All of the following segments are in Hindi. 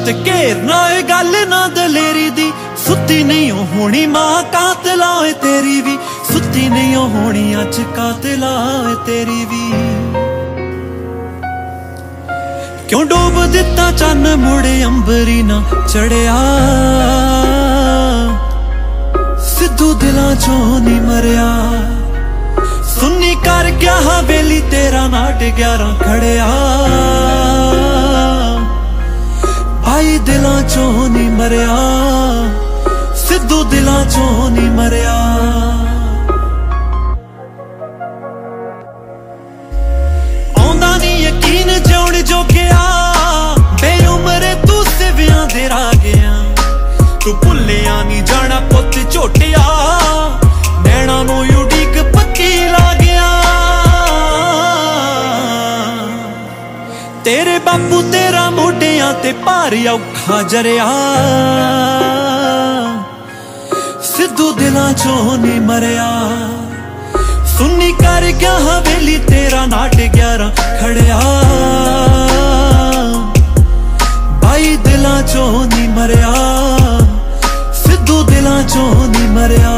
ते घेरना ए गल ना दलेरी दी। सुती नहीं होनी मां कातला है तेरी भी, सुती नहीं होनी अज कातला है तेरी भी। क्यों डूब दिता चन्न मुड़े अंबरी ना चढ़िया, सिद्धू दिलां चों नी मरिया। सुन्नी कर गया हवेली तेरा नाट 11 खड़िया, भाई दिलां चों नी मरिया, सिद्धू दिलां चों नी मरिया। आउंदा नी यकीन जिउण जोगिया, बेउमरे तू सिवियां दे रा गया। तू भुलिया नी जाना पुत झोटिया, नैना नू उड़ीक पक्की ला गया। तेरे बापू तेरा मोढियां ते भार औखा जरिया, सिद्धू दिलां चों नी मरिया। सुन्नी कर गया हवेली तेरा नाट 11 खड़िया, भाई दिलां चों नी मरिया, सिद्धू दिलां चों नी मरिया।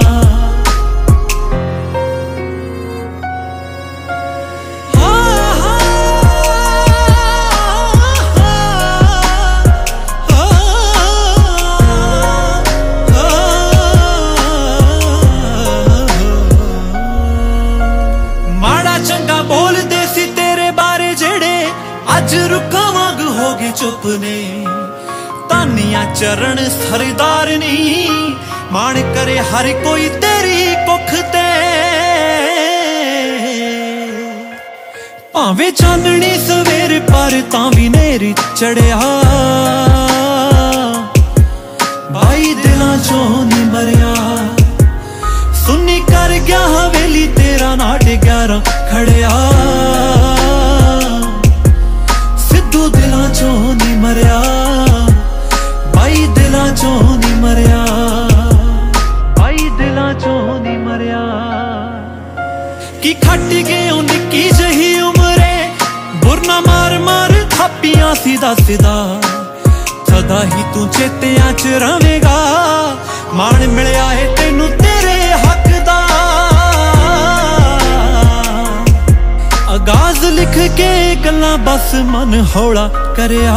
अज रुखा वांग हो गए चुप ने, तानिया चरण सरदार नी। मान करे हर कोई तेरी कुख ते, भावे चाननी सवेर पर तां भी नेरी चढ़िया। भाई दिलां चों नी मरिया, सुन्नी कर गया हवेली तेरा नाट 11 खड़िया, सिद्धू दिलां चों नी मरिया, भाई दिलां चों नी मरिया, भाई दिलां चों नी मरिया। की खट गए निक्की जही उमरे, बुरना मार मार थापियां सीधा सीधा। सदा ही तू चेतियां च रवेगा, मान मिलिया है तेनू तेरे हक दा। आगाज लिख के गल्लां बस मन हौला करिया,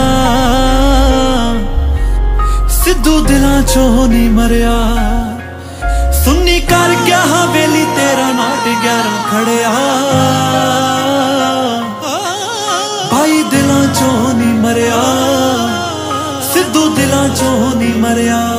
सिद्धू दिलां चों नी मरिया। सुन्नी कर गया हवेली तेरा नाट 11 खड़िया, भाई दिलां चों नी मरिया, सिद्धू दिलां चों नी मरिया।